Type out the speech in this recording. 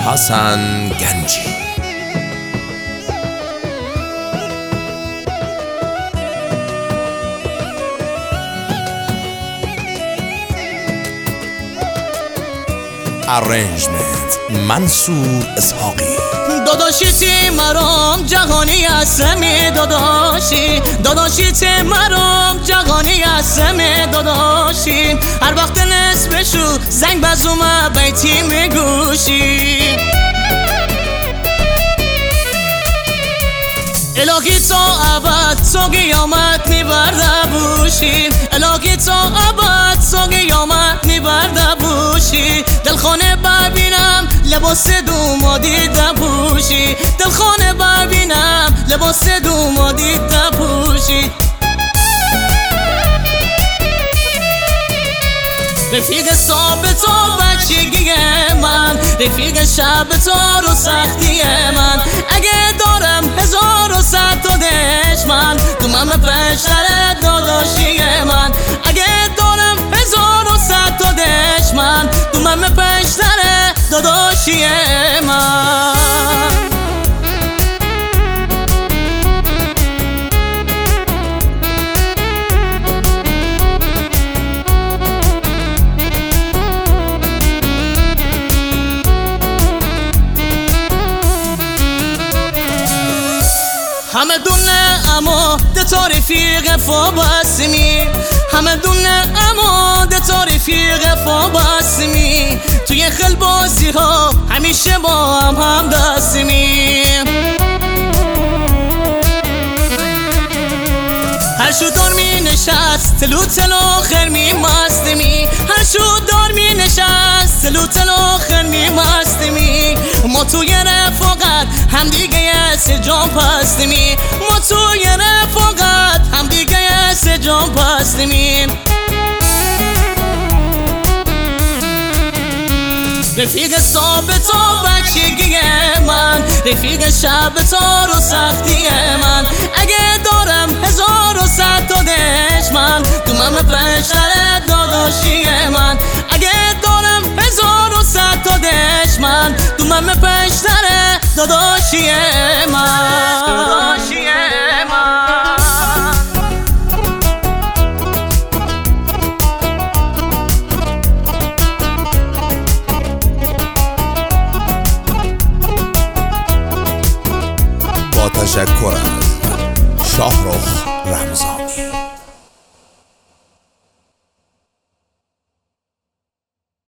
حسن گنجی. Arrangement منصور اسحاقی. داداشی تی مرام جهانی هستم داداشی تی مرام جهانی هستم داداشی هر وقت نصفشو زنگ بزومه بیتی میگوشی الهی تا ابد تا قیامت میبرده بوشی الهی تا ابد تا قیامت میبرده بوشی دلخانه ببینم لباس دومادی دپوشی دلخانه ببینم لباس دومادی دپوشی رفیق ثابت و بچگی من رفیق شب تار و سختی من اگه دارم 1100 تا دشمن دومم پشتر داداشی من اگه دارم 1100 تا دشمن دومم پشتر داداشی من همه دونه اما ده رفیق فابسمی همه دونه اما ده رفیق فابسمی توی خل بازی ها همیشه با هم دستمی هر شو دار می نشست تلو آخر می مستمی هر شو دار می نشست تلو آخر می مستمی ما توی رفاقت هم دیگه سجام پستمی ما توی رفاقت هم دیگه سجام پستمی رفیق ثابت و بچگی من رفیق شب تار و سختی من اگه دارم 1100 تا دشمن دومم پشتر داداشی من اگه دارم 1100 تا دشمن دومم پشتر داداشی من با تشکر از شاهرخ رمضان.